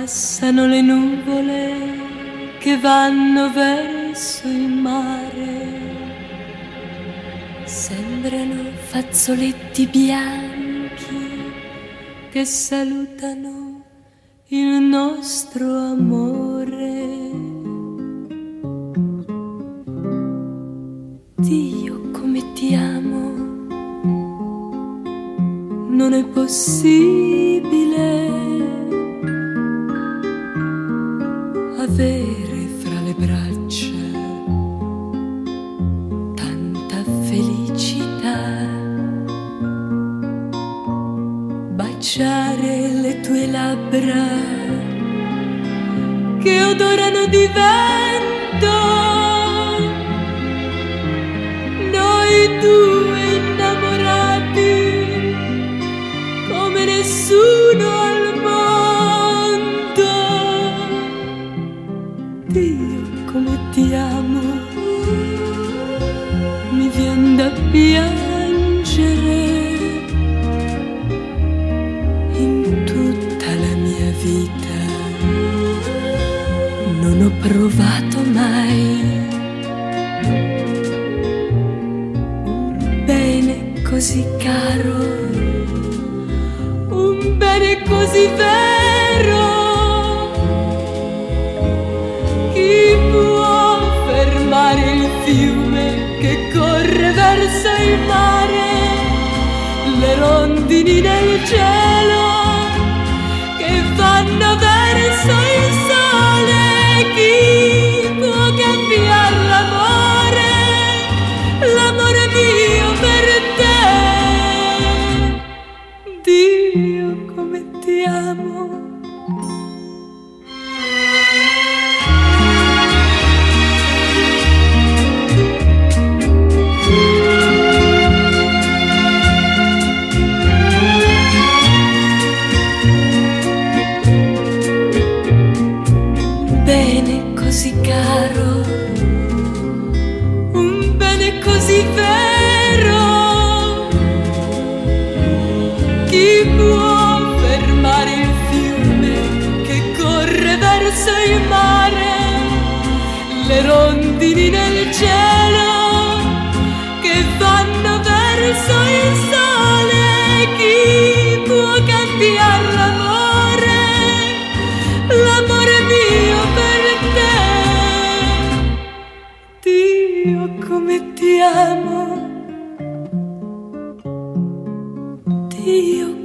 Passano le nuvole che vanno verso il mare, sembrano fazzoletti bianchi che salutano il nostro amore. Dio, come ti amo, non è possibile avere fra le braccia tanta felicità, baciare le tue labbra che odorano di vento, noi due innamorati come nessuno al mondo. Dio, come ti amo, mi vien da piangere. In tutta la mia vita non ho provato mai un bene così caro, un bene così vero. Chi può fermare il fiume che corre verso il mare, le rondini nel cielo che vanno verso il sole? Chi può cambiare l'amore, l'amore mio per te? Dio, come ti amo. Bene così caro, un bene così vero. Chi può fermare il fiume che corre verso il mare, le rondini nel cielo che vanno verso il sole? Chi può cambiare l'amore, l'amore mio per te? Dio, come ti amo, Dio,